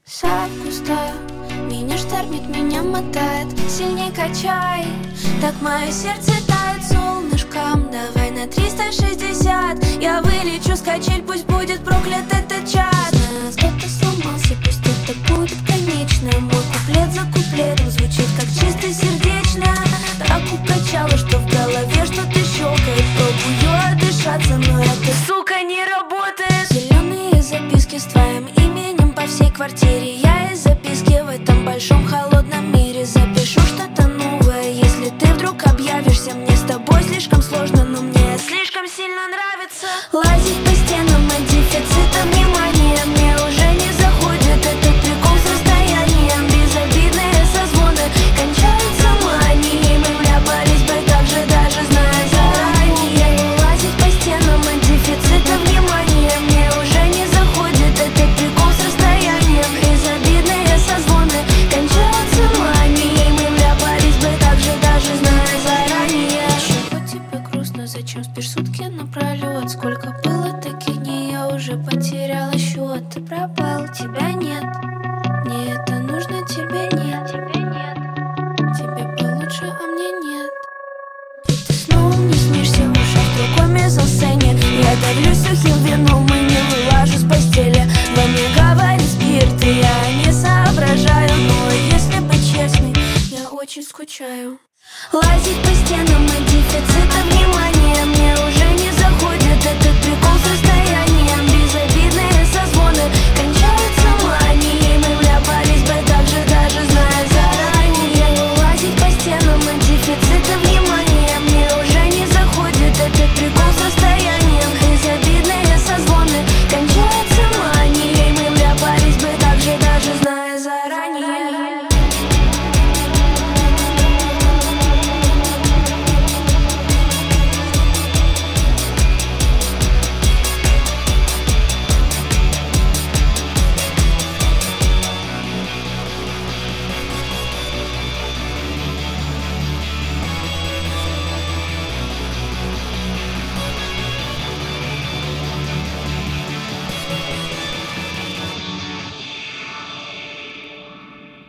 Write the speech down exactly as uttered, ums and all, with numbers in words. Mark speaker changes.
Speaker 1: Сад густой, меня штормит, меня мотает, сильней качай. Так мое сердце тает солнышком. Давай на триста шестьдесят. Я вылечу с качель, пусть будет проклят этот час. Знаю, кто-то сломался, пусть это будет конечно. Мой куплет за куплетом звучит как чисто сердечно. Так укачало, что в голове что-то щелкает. Пробую отдышаться, но это, сука, не работает. Зеленые записки с твоим именем по всей квартире. Я из записки в этом большом холодном мире запишу что-то новое. Если ты вдруг объявишься, мне с тобой слишком сложно, но мне слишком сильно нравится лазить по стенам от дефицита внимания. Мне уже не заходит этот прикол с расстоянием. Безобидные созвоны кончаются манией. Мы вляпались бы так же, даже зная заранее. Лазить по стенам от дефицита внимания. Мне уже не заходит этот прикол с расстоянием. Безобидные созвоны кончаются манией. Мы вляпались бы так же, даже зная заранее. Чего тебе грустно, зачем спишь сутки напролет? Сколько было таких дней, я уже потеряла счет. Ты пропал, тебя нет. Мне это нужно, тебе нет. Тебе нет. Тебе получше, а мне нет. И ты снова не смеешься в ушах в другой мизансцене. Я давлюсь сухим вином и не вылажу с постели. Во мне говорит спирт, и я не соображаю. Но если быть честной, я очень скучаю. Лазить по стенам от дефицита внимания. Мне уже не заходит этот прикол с